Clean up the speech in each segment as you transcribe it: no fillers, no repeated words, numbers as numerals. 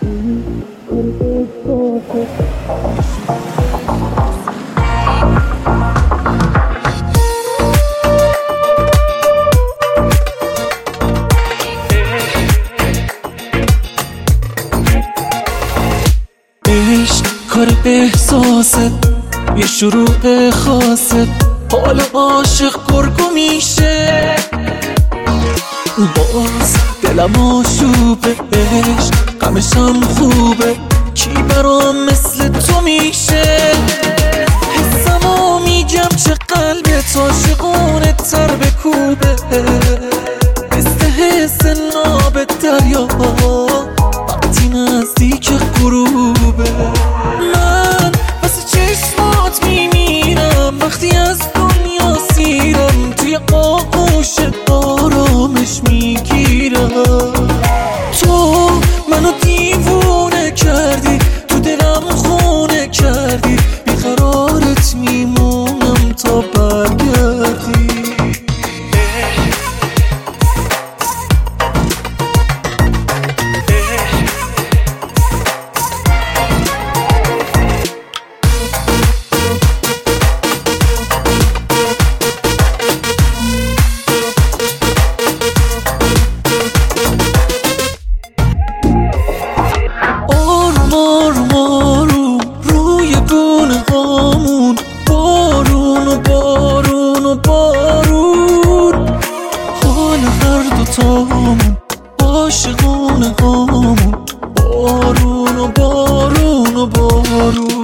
کار احساست یه شروع خاصه، حال عاشق گرگو میشه، باز دلم آشوبه، عشق غمشم خوبه، کی برام مثل تو میشه؟ حسمو میگم چه قلبت عاشقونه تر بکوبه، مثل حس ناب دریا وقتی نزدیک غروبه. من واسه چشمات میمیرم وقتی از دنیا سیرم، توی آغوش آرامش میگیرم. تو منو دیوونه کردی، تو دلم خونه کردی، بیقرارت میمونم تا برگردی. عاشقونه هامون بارون و بارون و بارون،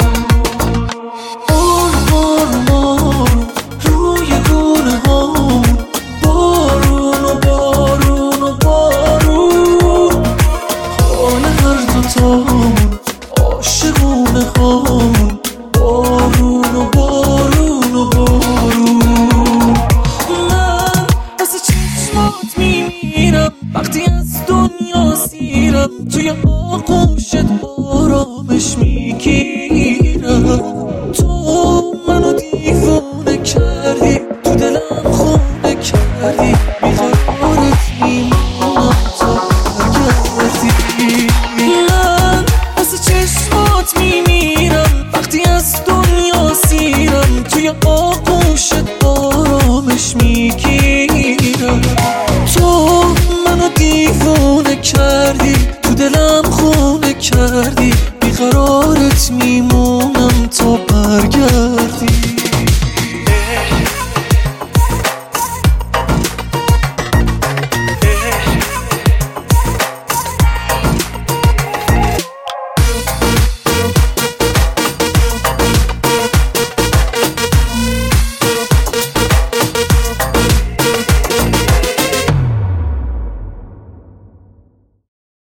آروم آروم روی گونه هامون بارون و بارون و بارون، حال هر دوتامون عاشقونه هامون بارون و بارون و بارون. من واسه چشمات میمیرم وقتی از دنیا سیرم، توی آغوشت آرامش میگیرم.